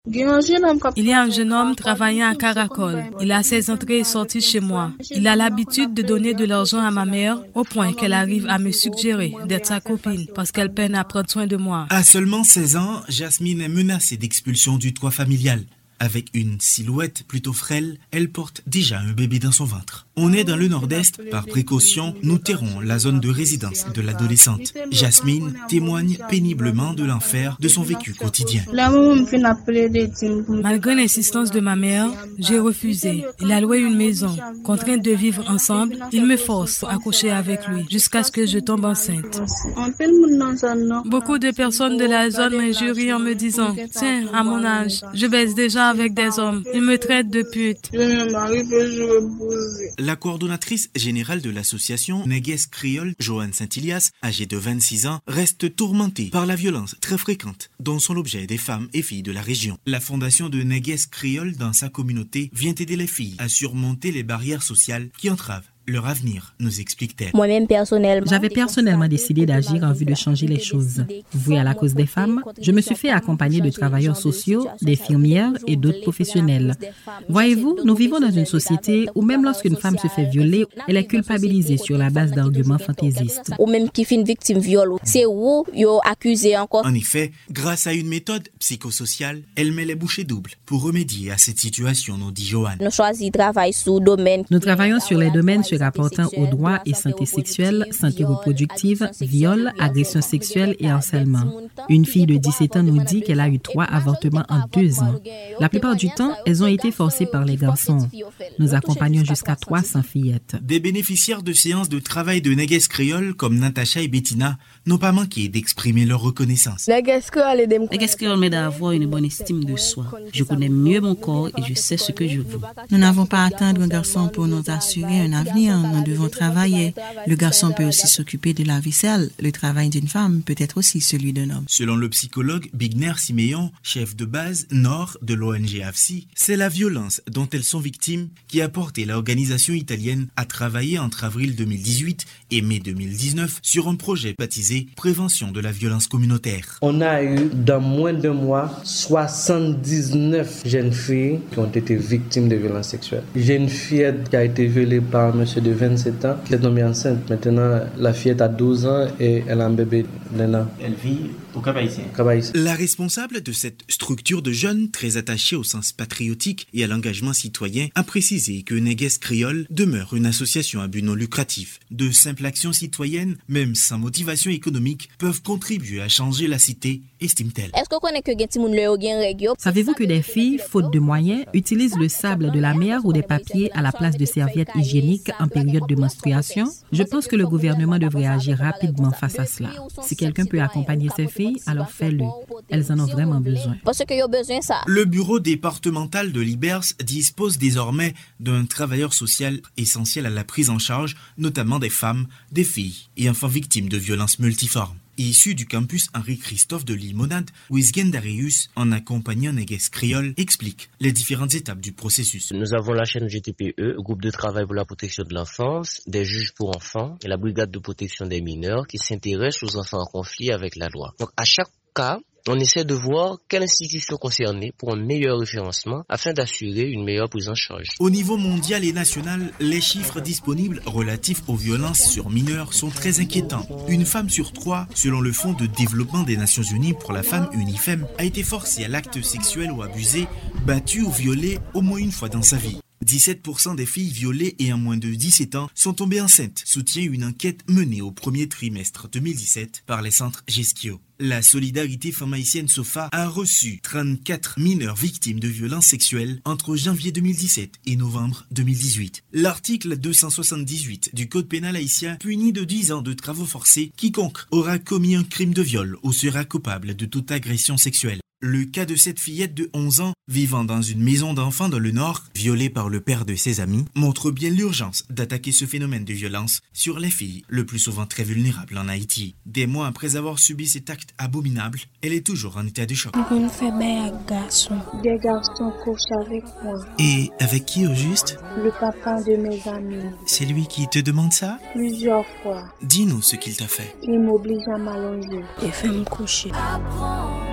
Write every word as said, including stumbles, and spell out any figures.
Il y a un jeune homme travaillant à Caracol. Il a ses entrées et sorties chez moi. Il a l'habitude de donner de l'argent à ma mère au point qu'elle arrive à me suggérer d'être sa copine parce qu'elle peine à prendre soin de moi. À seulement seize ans, Jasmine est menacée d'expulsion du toit familial. Avec une silhouette plutôt frêle, elle porte déjà un bébé dans son ventre. On est dans le nord-est. Par précaution, nous tairons la zone de résidence de l'adolescente. Jasmine témoigne péniblement de l'enfer de son vécu quotidien. Malgré l'insistance de ma mère, j'ai refusé. Il a loué une maison. Contrainte de vivre ensemble, il me force à coucher avec lui jusqu'à ce que je tombe enceinte. Beaucoup de personnes de la zone m'injurient en me disant « Tiens, à mon âge, je baisse déjà avec des hommes. Ils me traitent de pute. » La coordonnatrice générale de l'association Néguès Créole, Joanne Saint-Ilias, âgée de vingt-six ans, reste tourmentée par la violence très fréquente dont sont l'objet des femmes et filles de la région. La fondation de Néguès Créole dans sa communauté vient aider les filles à surmonter les barrières sociales qui entravent leur avenir, nous explique-t-elle. Moi-même personnellement, j'avais personnellement décidé d'agir en vue de changer les choses. Vouée à la cause des femmes, je me suis fait accompagner de travailleurs sociaux, d'infirmières et d'autres professionnels. Voyez-vous, nous vivons dans une société où même lorsqu'une femme se fait violer, elle est culpabilisée sur la base d'arguments fantaisistes. Ou même qui fait une victime viol, c'est où yo accusé encore. En effet, grâce à une méthode psychosociale, elle met les bouchées doubles pour remédier à cette situation, nous dit Joanne. Nous choisissons de travailler sur le domaine. Nous travaillons sur les domaines se rapportant aux droits et santé sexuelle, santé reproductive, viol, agression sexuelle et harcèlement. Une fille de dix-sept ans nous dit qu'elle a eu trois avortements en deux ans. La plupart du temps, elles ont été forcées par les garçons. Nous accompagnons jusqu'à trois cents fillettes. Des bénéficiaires de séances de travail de Néguès Créole comme Natacha et Bettina n'ont pas manqué d'exprimer leur reconnaissance. Néguès Créole m'aide à avoir une bonne estime de soi. Je connais mieux mon corps et je sais ce que je veux. Nous n'avons pas à attendre un garçon pour nous assurer un avenir. Nous devons travailler. Le garçon peut aussi s'occuper de la vaisselle. Le travail d'une femme peut être aussi celui d'un homme. Selon le psychologue Bigner Siméon, chef de base nord de l'O N G A F S I, c'est la violence dont elles sont victimes qui a porté l'organisation italienne à travailler entre avril deux mille dix-huit et mai deux mille dix-neuf sur un projet baptisé Prévention de la violence communautaire. On a eu dans moins d'un mois soixante-dix-neuf jeunes filles qui ont été victimes de violences sexuelles. J'ai une fillette qui a été violée par un monsieur de vingt-sept ans qui est tombée enceinte. Maintenant, la fillette a douze ans et elle a un bébé d'un an. Elle vit au Cap-Haïtien. La responsable de cette structure de jeunes très attachée au sens patriotique et à l'engagement citoyen a précisé que Néguès Créole demeure une association à but non lucratif. De simples actions citoyennes, même sans motivation économique, peuvent contribuer à changer la cité, estime-t-elle. Est-ce que vous connaissez que Gentimun le gen règle? Savez-vous que des filles, faute de moyens, utilisent le sable de la mer ou des papiers à la place de serviettes hygiéniques en période de menstruation? Je pense que le gouvernement devrait agir rapidement face à cela. Si quelqu'un peut accompagner ces filles, alors fais-le. Elles en ont vraiment besoin. Parce que yo besoin ça. Le bureau départemental de l'Ibers dispose désormais d'un travailleur social essentiel à la prise en charge, notamment des femmes, des filles et enfants victimes de violences multiformes. Issu du campus Henri-Christophe de Limonade, Wisgen Darius, en accompagnant Néguès Créole, explique les différentes étapes du processus. Nous avons la chaîne G T P E, groupe de travail pour la protection de l'enfance, des juges pour enfants et la brigade de protection des mineurs qui s'intéressent aux enfants en conflit avec la loi. Donc à chaque cas, on essaie de voir quelle institution concernée pour un meilleur référencement afin d'assurer une meilleure prise en charge. Au niveau mondial et national, les chiffres disponibles relatifs aux violences sur mineurs sont très inquiétants. Une femme sur trois, selon le Fonds de développement des Nations Unies pour la femme UNIFEM, a été forcée à l'acte sexuel ou abusée, battue ou violée au moins une fois dans sa vie. dix-sept pour cent des filles violées et en moins de dix-sept ans sont tombées enceintes, soutient une enquête menée au premier trimestre deux mille dix-sept par les centres Geskio. La Solidarité Femme Haïtienne SOFA a reçu trente-quatre mineurs victimes de violences sexuelles entre janvier deux mille dix-sept et novembre deux mille dix-huit. L'article deux cent soixante-dix-huit du Code pénal haïtien punit de dix ans de travaux forcés quiconque aura commis un crime de viol ou sera coupable de toute agression sexuelle. Le cas de cette fillette de onze ans vivant dans une maison d'enfants dans le Nord, violée par le père de ses amis, montre bien l'urgence d'attaquer ce phénomène de violence sur les filles, le plus souvent très vulnérables en Haïti. Des mois après avoir subi cet acte abominable, elle est toujours en état de choc. On fait bien avec garçon. Des garçons couchent avec moi. Et avec qui au juste? Le papa de mes amis. C'est lui qui te demande ça? Plusieurs fois. Dis-nous ce qu'il t'a fait. Il m'oblige à m'allonger. Il fait me coucher.